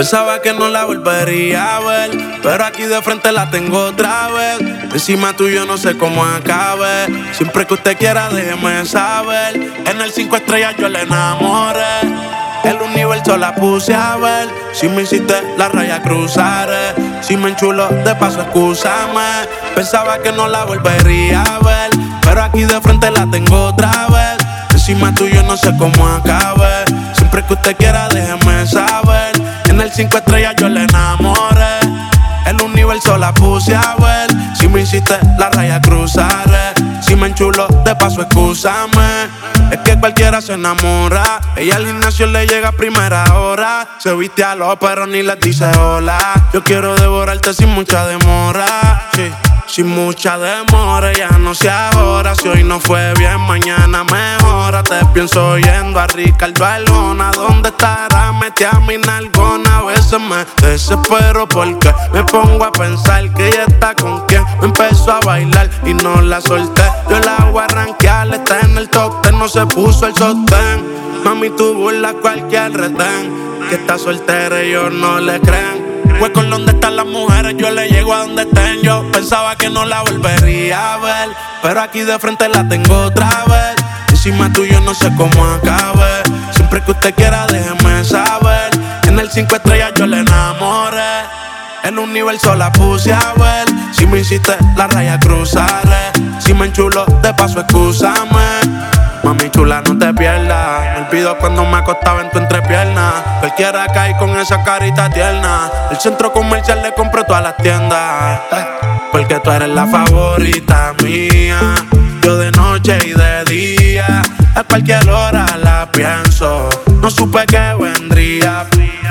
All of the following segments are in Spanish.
Pensaba que no la volvería a ver, pero aquí de frente la tengo otra vez. Encima tuyo no sé cómo acabe. Siempre que usted quiera déjeme saber. En el 5 estrellas yo le enamoré. El universo la puse a ver. Si me hiciste la raya cruzaré. Si me enchulo de paso excúsame. Pensaba que no la volvería a ver, pero aquí de frente la tengo otra vez. Encima tuyo no sé cómo acabe. Siempre que usted quiera déjeme saber. En el 5 estrellas yo le enamoré. El universo la puse a ver. Si me hiciste la raya cruzaré. Si me enchulo de paso excúsame. Es que cualquiera se enamora. Ella al gimnasio le llega a primera hora. Se viste a lo pero ni les dice hola. Yo quiero devorarte sin mucha demora. Sí. Sin mucha demora, ya no sé ahora. Si hoy no fue bien, mañana mejora. Te pienso yendo a Ricardo Arjona. ¿Dónde estará? Metí a mi nalgona. A veces me desespero porque me pongo a pensar que ella está con quien me empezó a bailar y no la solté. Yo la hago arranquear, está en el top 10, no se puso el sostén. Mami, tú burlas cualquier retén. Que está soltera y ellos no le creen. Hueco donde están las mujeres, yo le llego a donde estén. Yo pensaba que no la volvería a ver, pero aquí de frente la tengo otra vez. Encima tuyo no sé cómo acabe. Siempre que usted quiera déjeme saber. En el 5 estrellas yo le enamoré. El universo la puse a ver. Si me hiciste la raya cruzaré. Si me enchulo de paso excúsame. Mami chula, no te pierdas. Me olvido cuando me acostaba en tu entrepierna. Cualquiera cae con esa carita tierna. El centro comercial le compro todas las tiendas. Porque tú eres la favorita mía. Yo de noche y de día. A cualquier hora la pienso. No supe que vendría.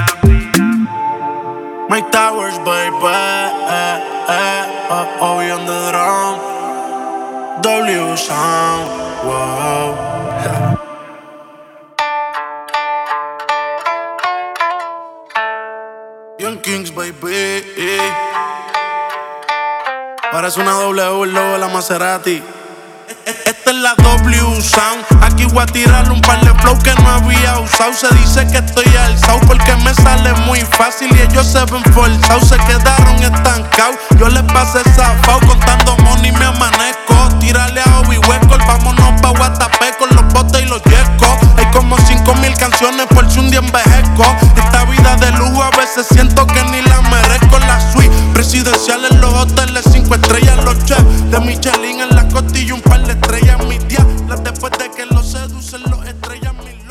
My Towers, baby. Oh, on the drum. W Sound. Wow. Young Kings, baby. Parece una W, el logo de la Maserati. Esta es la W Sound. Aquí voy a tirarle un par de flow que no había usado. Se dice que estoy alzado porque me sale muy fácil y ellos se ven forzados. Se quedaron estancados. Yo les pasé zafao contando money me amanezco. Tírale a Obi Hueco, vámonos pa' Guatapé con los botes y los yescos. Hay como 5000 canciones por si un día envejezco. Esta vida de lujo a veces siento que ni la merezco. La suite presidencial en los hoteles 5 estrellas, los chefs de Michelin en la costilla, un par de estrellas. Mi tía, las después de que los seducen los estrellas mil.